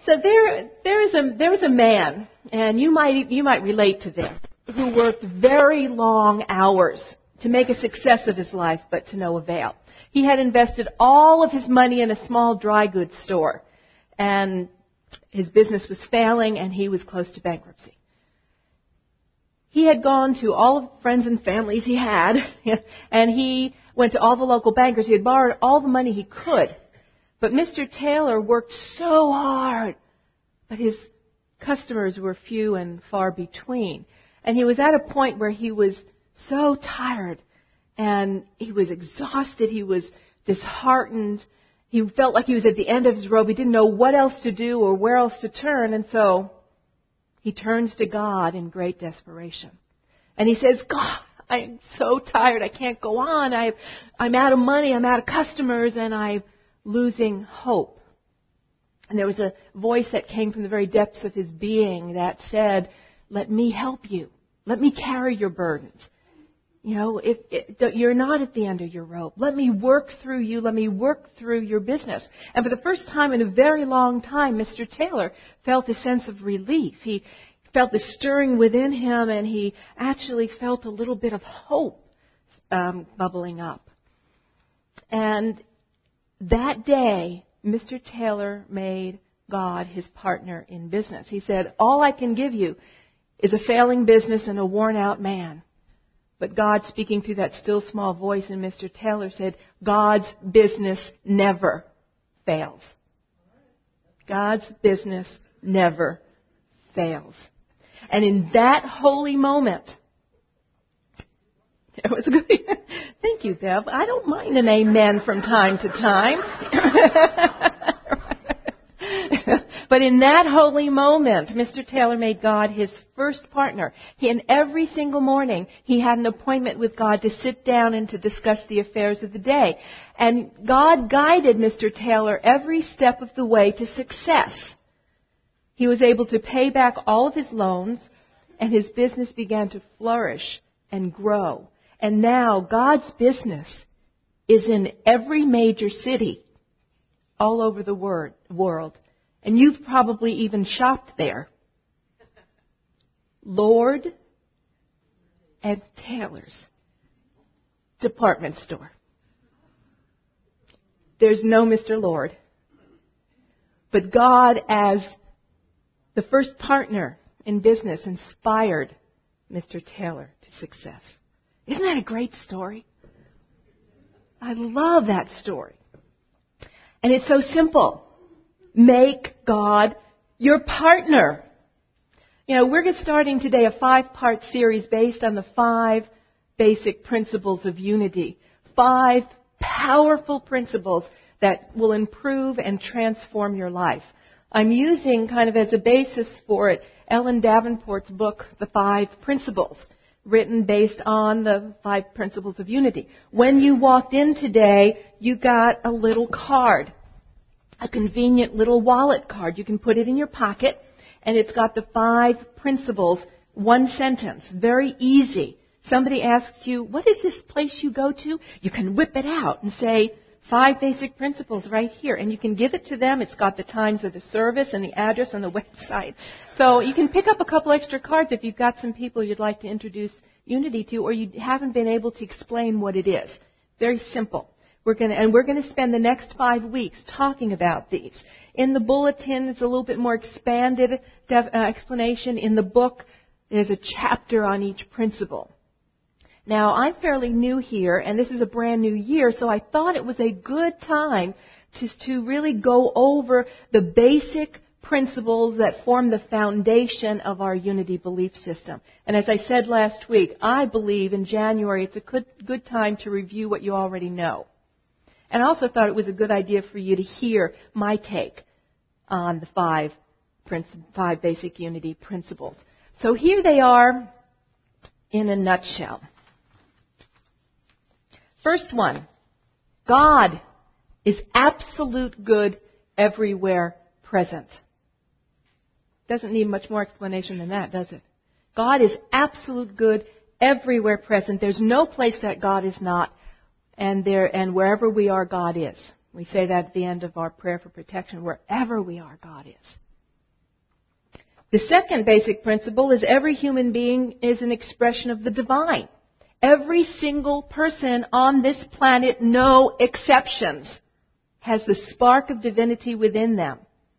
So there was a man, and you might relate to this, who worked very long hours to make a success of his life, but to no avail. He had invested all of his money in a small dry goods store, and his business was failing, and he was close to bankruptcy. He had gone to all of the friends and families he had, and he went to all the local bankers. He had borrowed all the money he could. But Mr. Taylor worked so hard, but his customers were few and far between. And he was at a point where he was so tired, and he was exhausted, he was disheartened. He felt like he was at the end of his rope. He didn't know what else to do or where else to turn, and so he turns to God in great desperation. And he says, God, I'm so tired, I can't go on. I'm out of money, I'm out of customers, and I'm losing hope. And there was a voice that came from the very depths of his being that said, let me help you. Let me carry your burdens. You know, you're not at the end of your rope. Let me work through you. Let me work through your business. And for the first time in a very long time, Mr. Taylor felt a sense of relief. He felt the stirring within him, and he actually felt a little bit of hope bubbling up. And that day, Mr. Taylor made God his partner in business. He said, all I can give you is a failing business and a worn-out man. But God, speaking through that still small voice in Mr. Taylor, said, God's business never fails. God's business never fails. And in that holy moment, it was good. Thank you, Bev. I don't mind an amen from time to time. But in that holy moment, Mr. Taylor made God his first partner. And every single morning, he had an appointment with God to sit down and to discuss the affairs of the day. And God guided Mr. Taylor every step of the way to success. He was able to pay back all of his loans, and his business began to flourish and grow. And now God's business is in every major city all over the world. And you've probably even shopped there. Lord and Taylor's department store. There's no Mr. Lord. But God, as the first partner in business, inspired Mr. Taylor to success. Isn't that a great story? I love that story. And it's so simple. Make God your partner. You know, we're starting today a 5-part series based on the 5 basic principles of unity. 5 powerful principles that will improve and transform your life. I'm using kind of as a basis for it Ellen Davenport's book, The 5 Principles, written based on the 5 principles of unity. When you walked in today, you got a little card. A convenient little wallet card. You can put it in your pocket, and it's got the 5 principles, 1 sentence, very easy. Somebody asks you, what is this place you go to? You can whip it out and say, 5 basic principles right here. And you can give it to them. It's got the times of the service and the address and the website. So you can pick up a couple extra cards if you've got some people you'd like to introduce unity to, or you haven't been able to explain what it is. Very simple. We're going to spend the next 5 weeks talking about these. In the bulletin, it's a little bit more expanded explanation. In the book, there's a chapter on each principle. Now, I'm fairly new here, and this is a brand new year, so I thought it was a good time to really go over the basic principles that form the foundation of our unity belief system. And as I said last week, I believe in January it's a good time to review what you already know. And I also thought it was a good idea for you to hear my take on the 5 basic unity principles. So here they are in a nutshell. First one, God is absolute good everywhere present. Doesn't need much more explanation than that, does it? God is absolute good everywhere present. There's no place that God is not. And wherever we are, God is. We say that at the end of our prayer for protection. Wherever we are, God is. The second basic principle is every human being is an expression of the divine. Every single person on this planet, no exceptions, has the spark of divinity within them.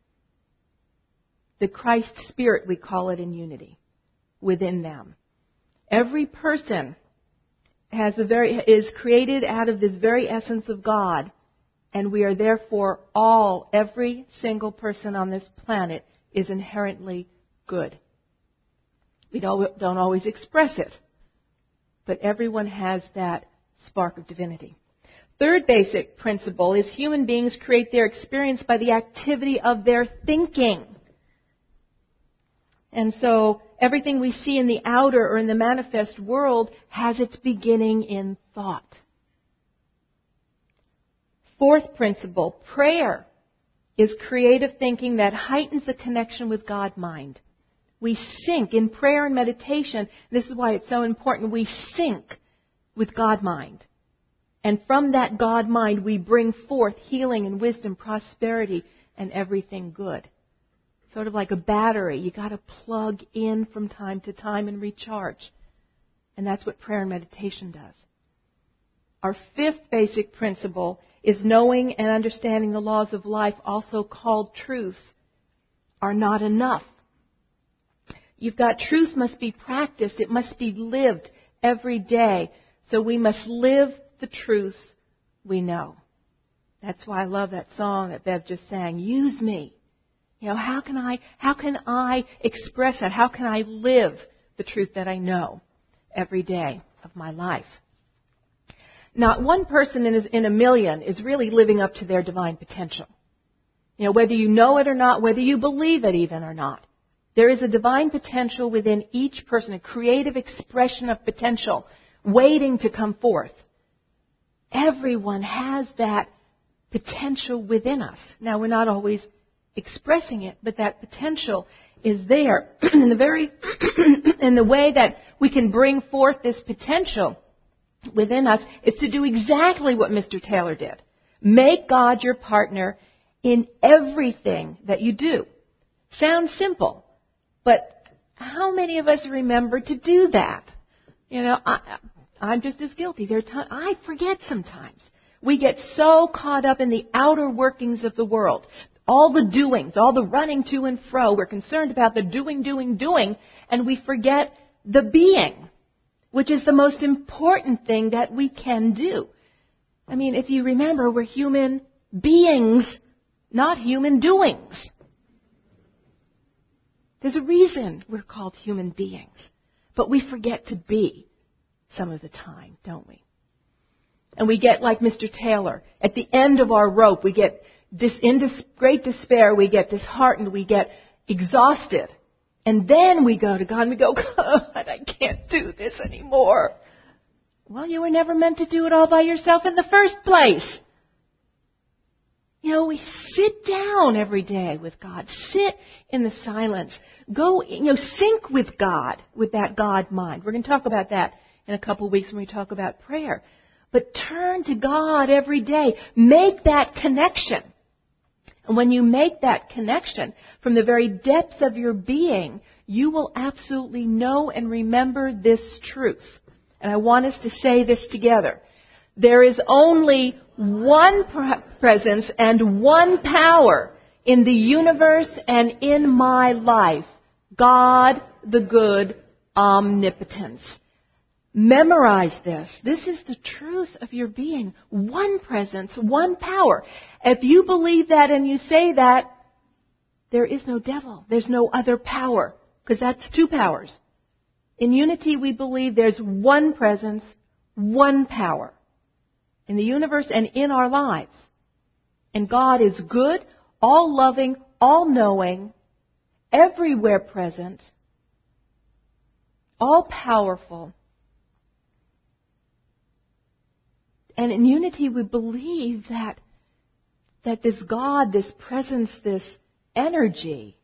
The Christ Spirit, we call it in unity, within them. Every person is created out of this very essence of God, and we are therefore every single person on this planet is inherently good. We don't always express it, but everyone has that spark of divinity. Third basic principle is human beings create their experience by the activity of their thinking. And so everything we see in the outer or in the manifest world has its beginning in thought. Fourth principle, prayer is creative thinking that heightens the connection with God-mind. We sync in prayer and meditation. This is why it's so important. We sync with God-mind. And from that God-mind, we bring forth healing and wisdom, prosperity, and everything good. Sort of like a battery. You got to plug in from time to time and recharge. And that's what prayer and meditation does. Our fifth basic principle is knowing and understanding the laws of life, also called truths, are not enough. You've got truth must be practiced. It must be lived every day. So we must live the truth we know. That's why I love that song that Bev just sang. Use me. You know, how can I express that? How can I live the truth that I know every day of my life? Not one person in a million is really living up to their divine potential. You know, whether you know it or not, whether you believe it even or not, there is a divine potential within each person, a creative expression of potential waiting to come forth. Everyone has that potential within us. Now, we're not always expressing it, but that potential is there. In the way that we can bring forth this potential within us is to do exactly what Mr. Taylor did. Make God your partner in everything that you do. Sounds simple, but how many of us remember to do that? You know, I'm just as guilty. I forget sometimes. We get so caught up in the outer workings of the world. All the doings, all the running to and fro. We're concerned about the doing, and we forget the being, which is the most important thing that we can do. I mean, if you remember, we're human beings, not human doings. There's a reason we're called human beings, but we forget to be some of the time, don't we? And we get like Mr. Taylor. At the end of our rope, we get in great despair, we get disheartened, we get exhausted. And then we go to God and we go, God, I can't do this anymore. Well, you were never meant to do it all by yourself in the first place. You know, we sit down every day with God. Sit in the silence. Go, sync with God, with that God mind. We're going to talk about that in a couple of weeks when we talk about prayer. But turn to God every day. Make that connection. And when you make that connection from the very depths of your being, you will absolutely know and remember this truth. And I want us to say this together. There is only one presence and one power in the universe and in my life. God, the good omnipotence. Memorize this. This is the truth of your being. One presence, one power. If you believe that and you say that, there is no devil. There's no other power, because that's two powers. In unity, we believe there's one presence, one power in the universe and in our lives. And God is good, all-loving, all-knowing, everywhere present, all-powerful. And in unity, we believe that this God, this presence, this energy,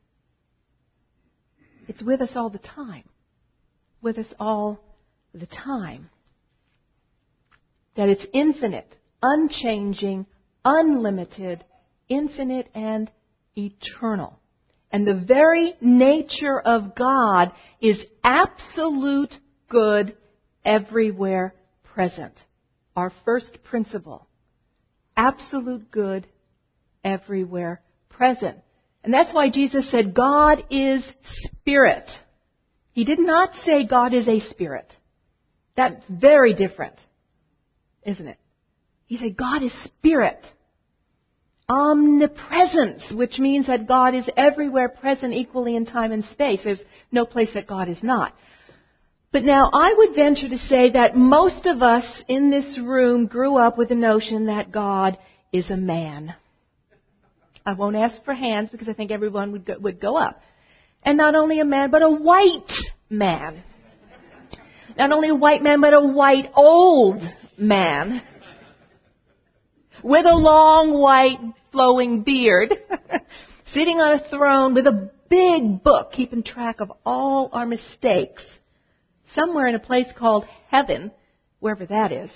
it's with us all the time. With us all the time. That it's infinite, unchanging, unlimited, infinite and eternal. And the very nature of God is absolute good everywhere present. Our first principle. Absolute good everywhere present. And that's why Jesus said God is spirit. He did not say God is a spirit. That's very different, isn't it? He said God is spirit. Omnipresence, which means that God is everywhere present equally in time and space. There's no place that God is not. But now I would venture to say that most of us in this room grew up with the notion that God is a man. I won't ask for hands because I think everyone would go up. And not only a man, but a white man. Not only a white man, but a white old man. With a long white flowing beard. Sitting on a throne with a big book keeping track of all our mistakes. Somewhere in a place called heaven, wherever that is.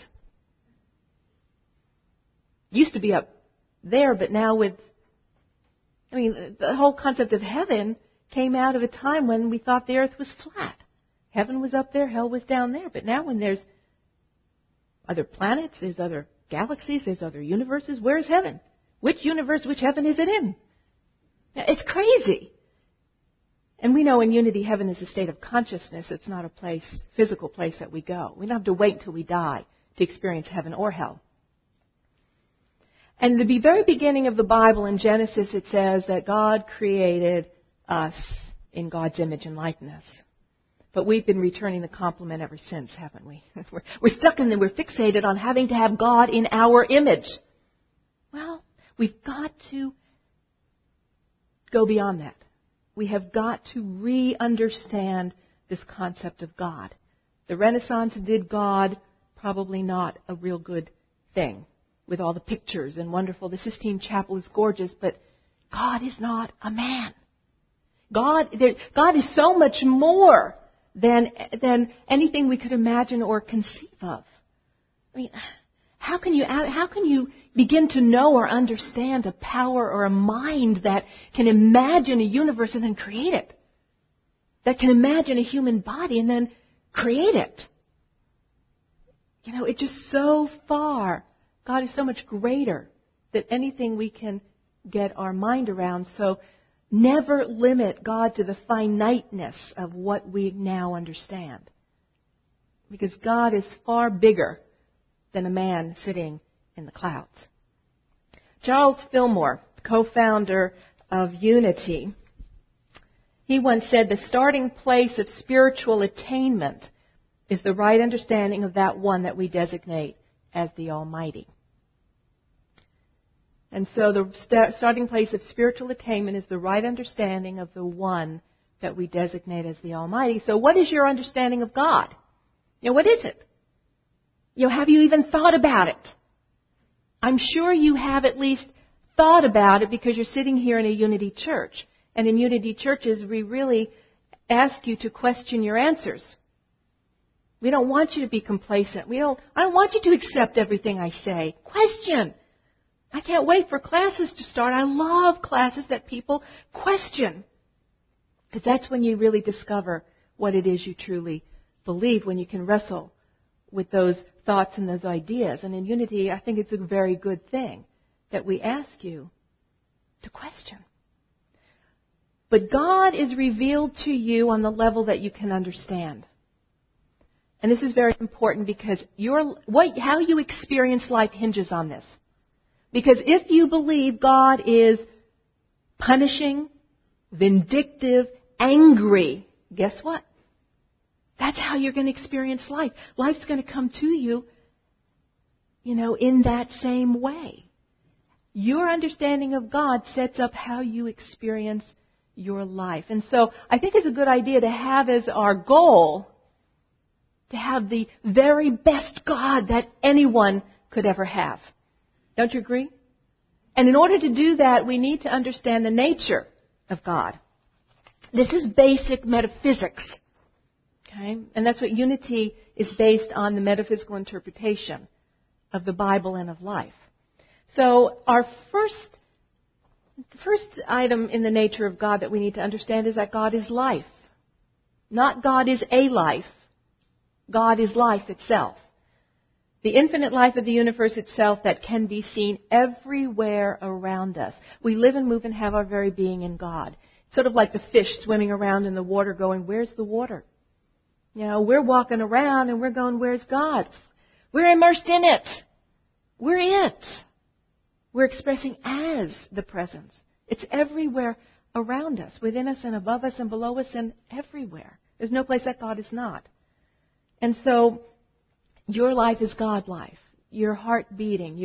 Used to be up there, but now the whole concept of heaven came out of a time when we thought the earth was flat. Heaven was up there, hell was down there. But now when there's other planets, there's other galaxies, there's other universes, where's heaven? Which universe, which heaven is it in? It's crazy. And we know in unity, heaven is a state of consciousness. It's not a physical place that we go. We don't have to wait until we die to experience heaven or hell. And the very beginning of the Bible in Genesis, it says that God created us in God's image and likeness. But we've been returning the compliment ever since, haven't we? We're stuck in there. We're fixated on having to have God in our image. Well, we've got to go beyond that. We have got to re-understand this concept of God. The Renaissance did God probably not a real good thing with all the pictures and wonderful. The Sistine Chapel is gorgeous, but God is not a man. God is so much more than anything we could imagine or conceive of. I mean, how can you begin to know or understand a power or a mind that can imagine a universe and then create it? That can imagine a human body and then create it? It's just so far. God is so much greater than anything we can get our mind around. So never limit God to the finiteness of what we now understand. Because God is far bigger than a man sitting in the clouds. Charles Fillmore, co-founder of Unity, he once said, the starting place of spiritual attainment is the right understanding of that one that we designate as the Almighty. And so the starting place of spiritual attainment is the right understanding of the one that we designate as the Almighty. So what is your understanding of God? What is it? Have you even thought about it? I'm sure you have at least thought about it because you're sitting here in a Unity church. And in Unity churches, we really ask you to question your answers. We don't want you to be complacent. I don't want you to accept everything I say. Question. I can't wait for classes to start. I love classes that people question. Because that's when you really discover what it is you truly believe, when you can wrestle with those thoughts and those ideas. And in Unity, I think it's a very good thing that we ask you to question. But God is revealed to you on the level that you can understand. And this is very important because how you experience life hinges on this. Because if you believe God is punishing, vindictive, angry, guess what? That's how you're going to experience life. Life's going to come to you, in that same way. Your understanding of God sets up how you experience your life. And so I think it's a good idea to have as our goal to have the very best God that anyone could ever have. Don't you agree? And in order to do that, we need to understand the nature of God. This is basic metaphysics. Okay? And that's what Unity is based on, the metaphysical interpretation of the Bible and of life. So our first The first item in the nature of God that we need to understand is that God is life. Not God is a life. God is life itself. The infinite life of the universe itself that can be seen everywhere around us. We live and move and have our very being in God. Sort of like the fish swimming around in the water going, where's the water? You know, we're walking around and we're going, where's God? We're immersed in it. We're it. We're expressing as the presence. It's everywhere around us, within us and above us and below us and everywhere. There's no place that God is not. And so, your life is God life. Your heart beating,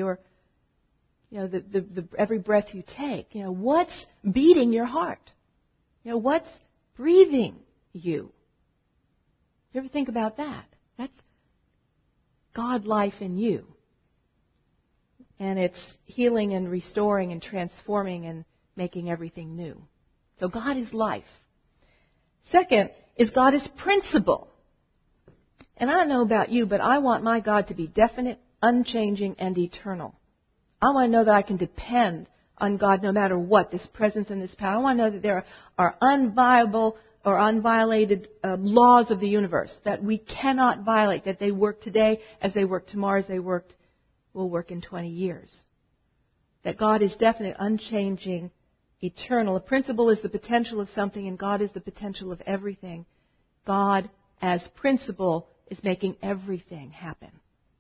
every breath you take. What's beating your heart? What's breathing you? You ever think about that? That's God life in you. And it's healing and restoring and transforming and making everything new. So God is life. Second is God is principle. And I don't know about you, but I want my God to be definite, unchanging, and eternal. I want to know that I can depend on God no matter what, this presence and this power. I want to know that there are unviable or unviolated laws of the universe that we cannot violate, that they work today as they work tomorrow, as they will work in 20 years. That God is definite, unchanging, eternal. A principle is the potential of something, and God is the potential of everything. God, as principle, is making everything happen.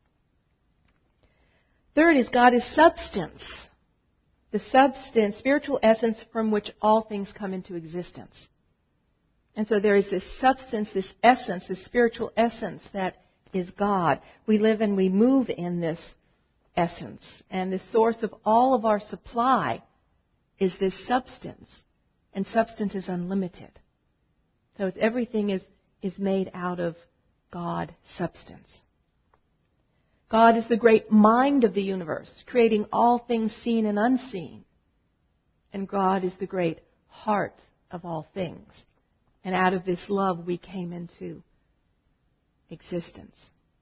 Third is God is substance. The substance, spiritual essence from which all things come into existence. And so there is this substance, this essence, this spiritual essence that is God. We live and we move in this essence. And the source of all of our supply is this substance. And substance is unlimited. So everything is made out of God substance. God is the great mind of the universe, creating all things seen and unseen. And God is the great heart of all things. And out of this love we came into existence.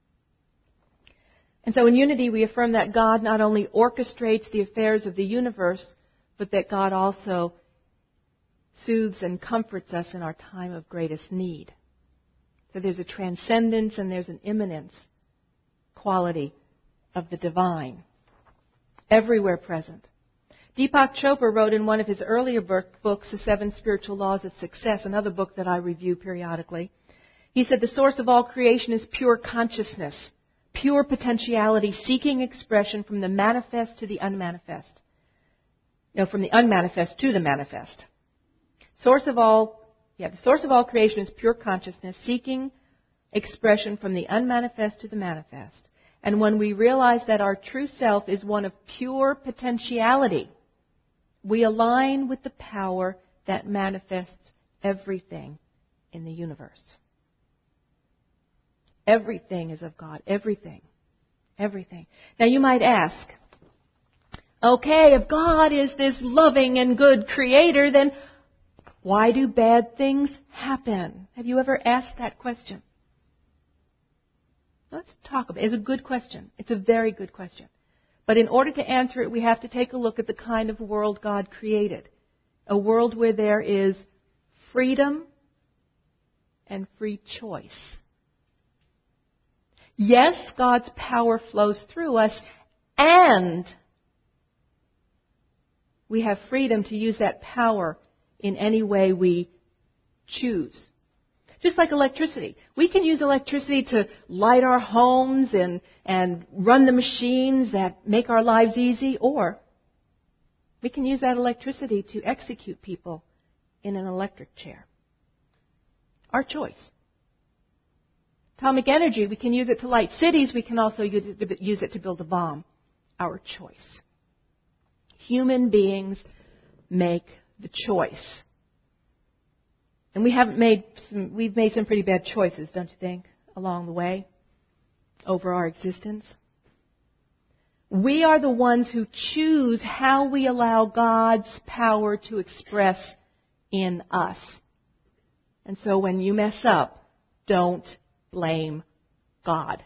And so in unity we affirm that God not only orchestrates the affairs of the universe, but that God also soothes and comforts us in our time of greatest need. So there's a transcendence and there's an immanence quality of the divine, everywhere present. Deepak Chopra wrote in one of his earlier books, The Seven Spiritual Laws of Success, another book that I review periodically. He said, the source of all creation is pure consciousness, pure potentiality, seeking expression from the manifest to the unmanifest. No, from the unmanifest to the manifest. The source of all creation is pure consciousness, seeking expression from the unmanifest to the manifest. And when we realize that our true self is one of pure potentiality, we align with the power that manifests everything in the universe. Everything is of God. Everything. Everything. Now you might ask, okay, if God is this loving and good creator, then why do bad things happen? Have you ever asked that question? Let's talk about it. It's a good question. It's a very good question. But in order to answer it, we have to take a look at the kind of world God created. A world where there is freedom and free choice. Yes, God's power flows through us, and we have freedom to use that power in any way we choose. Just like electricity. We can use electricity to light our homes and run the machines that make our lives easy, or we can use that electricity to execute people in an electric chair. Our choice. Atomic energy, we can use it to light cities. We can also use it to build a bomb. Our choice. Human beings make the choice. And we've made some pretty bad choices, don't you think, along the way, over our existence. We are the ones who choose how we allow God's power to express in us. And so when you mess up, don't blame God.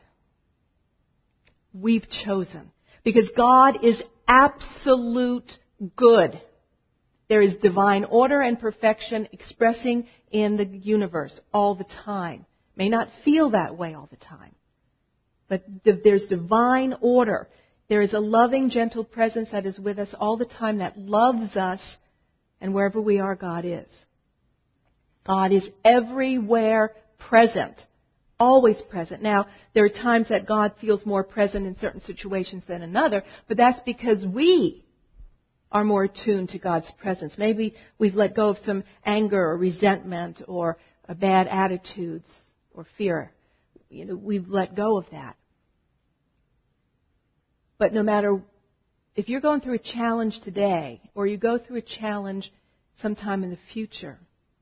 We've chosen. Because God is absolute good. There is divine order and perfection expressing in the universe all the time. May not feel that way all the time. But there's divine order. There is a loving, gentle presence that is with us all the time that loves us, and wherever we are, God is. God is everywhere present, always present. Now, there are times that God feels more present in certain situations than another, but that's because we are more attuned to God's presence. Maybe we've let go of some anger or resentment or bad attitudes or fear. We've let go of that. But no matter if you're going through a challenge today or you go through a challenge sometime in the future,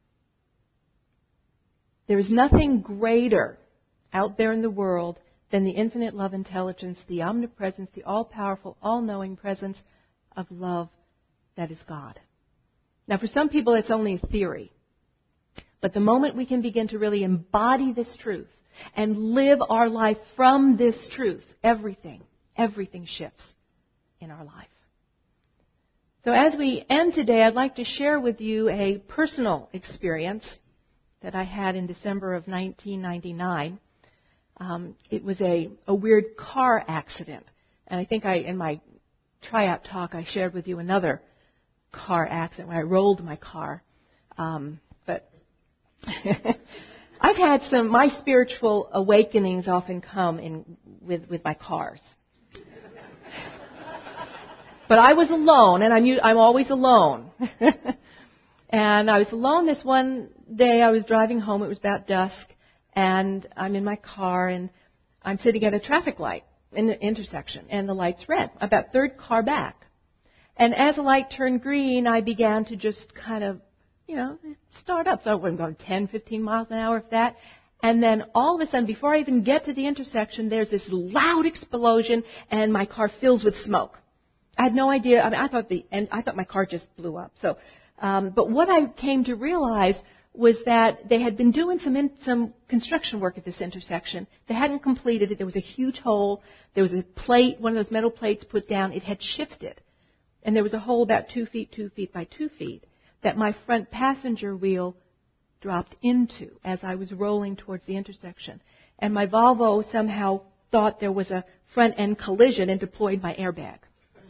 there is nothing greater out there in the world than the infinite love intelligence, the omnipresence, the all-powerful, all-knowing presence of love that is God. Now, for some people, it's only a theory. But the moment we can begin to really embody this truth and live our life from this truth, everything shifts in our life. So as we end today, I'd like to share with you a personal experience that I had in December of 1999. It was a weird car accident. And I think in my tryout talk, I shared with you another car accident where I rolled my car. But I've had my spiritual awakenings often come with my cars. But I was alone, and I'm always alone. And I was alone this one day. I was driving home. It was about dusk, and I'm in my car, and I'm sitting at a traffic light in the intersection, and the light's red. About third car back. And as the light turned green, I began to just kind of, start up. So I wasn't going 10, 15 miles an hour, if that. And then all of a sudden, before I even get to the intersection, there's this loud explosion, and my car fills with smoke. I had no idea. I thought my car just blew up. So, but what I came to realize was that they had been doing some construction work at this intersection. They hadn't completed it. There was a huge hole. There was a plate, one of those metal plates put down. It had shifted. And there was a hole about 2 feet by 2 feet that my front passenger wheel dropped into as I was rolling towards the intersection. And my Volvo somehow thought there was a front-end collision and deployed my airbag.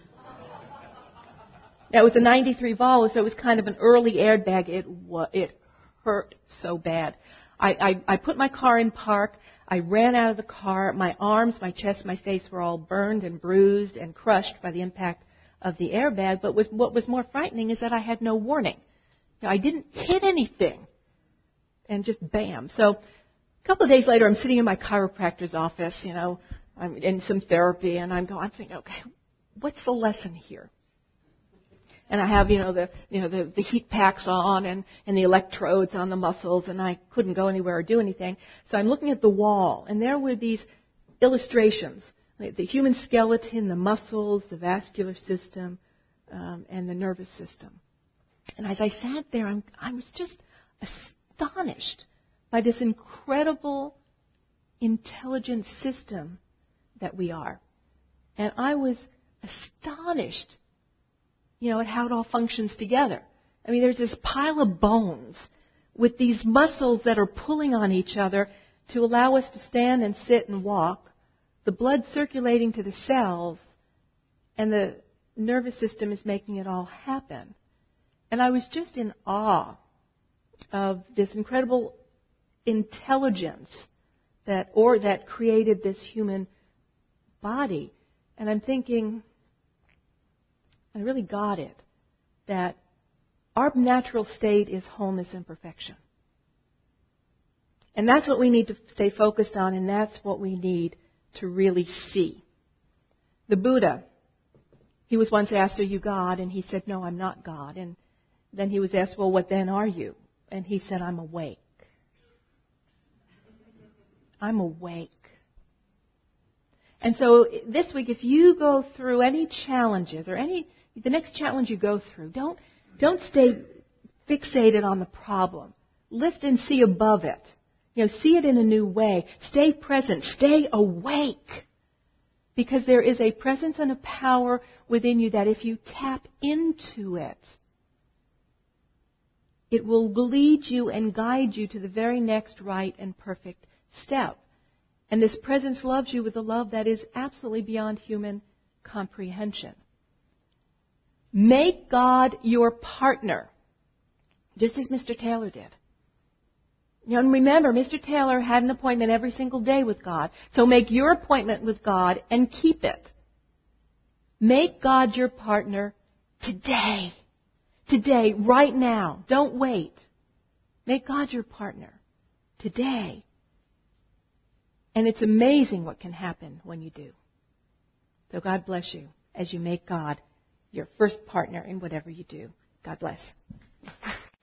Now, it was a 93 Volvo, so it was kind of an early airbag. It hurt so bad. I put my car in park. I ran out of the car. My arms, my chest, my face were all burned and bruised and crushed by the impact of the airbag. But what was more frightening is that I had no warning. I didn't hit anything. And just bam. So a couple of days later, I'm sitting in my chiropractor's office, I'm in some therapy, and I'm thinking, okay, what's the lesson here? And I have, the heat packs on and the electrodes on the muscles, and I couldn't go anywhere or do anything. So I'm looking at the wall, and there were these illustrations, like the human skeleton, the muscles, the vascular system, and the nervous system. And as I sat there, I was just astonished by this incredible, intelligent system that we are. And I was astonished at how it all functions together. I mean, there's this pile of bones with these muscles that are pulling on each other to allow us to stand and sit and walk, the blood circulating to the cells, and the nervous system is making it all happen. And I was just in awe of this incredible intelligence that created this human body. And I'm thinking, I really got it, that our natural state is wholeness and perfection. And that's what we need to stay focused on, and that's what we need to really see. The Buddha, he was once asked, "Are you God?" And he said, "No, I'm not God." And then he was asked, "Well, what then are you?" And he said, "I'm awake. I'm awake." And so this week, if you go through any challenges or the next challenge you go through, don't stay fixated on the problem. Lift and see above it. See it in a new way. Stay present. Stay awake. Because there is a presence and a power within you that if you tap into it, It will lead you and guide you to the very next right and perfect step. And this presence loves you with a love that is absolutely beyond human comprehension. Make God your partner, just as Mr. Taylor did. And remember, Mr. Taylor had an appointment every single day with God. So make your appointment with God and keep it. Make God your partner today. Today, right now. Don't wait. Make God your partner today. And it's amazing what can happen when you do. So God bless you as you make God your first partner in whatever you do. God bless.